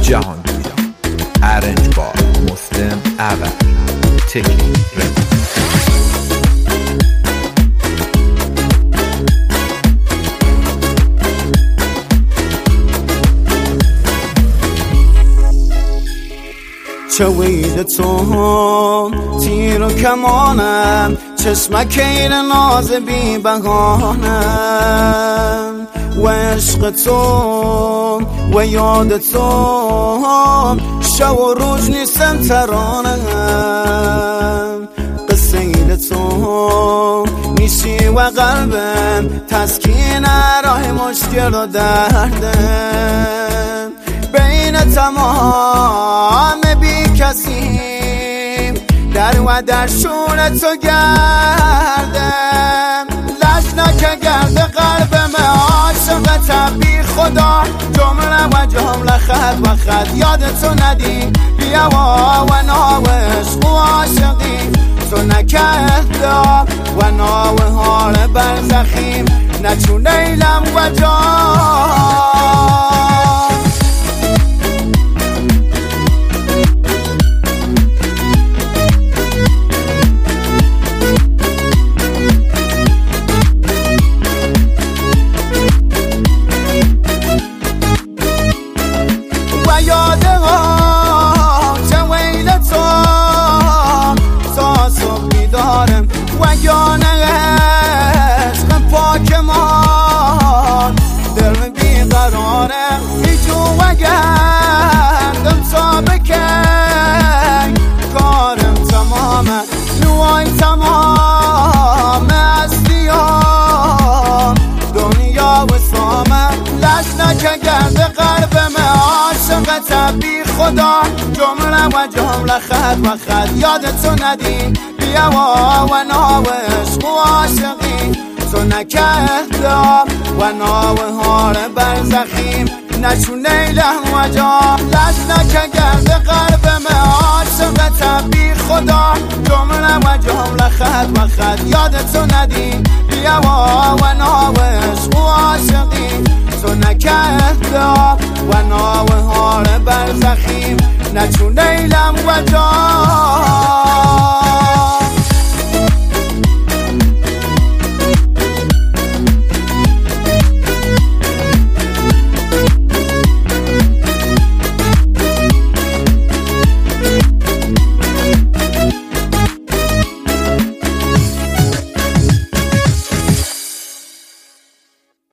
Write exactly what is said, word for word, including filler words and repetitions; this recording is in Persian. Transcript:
جهانگویا. ارنج با مسلم اول. تکنیک چه وید تو تیر و کمانم، چشمک این ناز بی بهانم، و عشق تو و یاد تو شب و روز نیستم ترانم. قصه این تو میشی و قلبم تسکین راه مشکل و دردم. بین تمام بی کسیم در و در شور تو گردم. لشنک گرد قلبم عاشقتم بی خدا، جمله و جمله خط و خط یاد تو ندیم. بیا و ناو عشق و عاشقیم، تو نکرد و ناو حال برزخیم، نچون نیلم و جان. یاده ها چه ویل تو تا صبح بیدارم، و یانه عشق پاک ما دل بیقرارم. ایجو و گردم تا بکن کارم تمامه، نوای تمام اصلیام دنیا و سامه. لشنک گرد قلبم عاشقتم بی خدا، جمله و جمله خط و خط یاد تو ندیم. بیا و ناو عشق و عاشقی، تو نکردم و ناو حال برزخیم، نچون نیلم و جا. لشنک گرد قلبم عاشقتم بی خدا، جمله و جمله خط و خط یاد تو ندیم. بیا و ناو عشق و عاشقی، تو نکردم و ناو حال برزخیم، نچون نیلم و جان.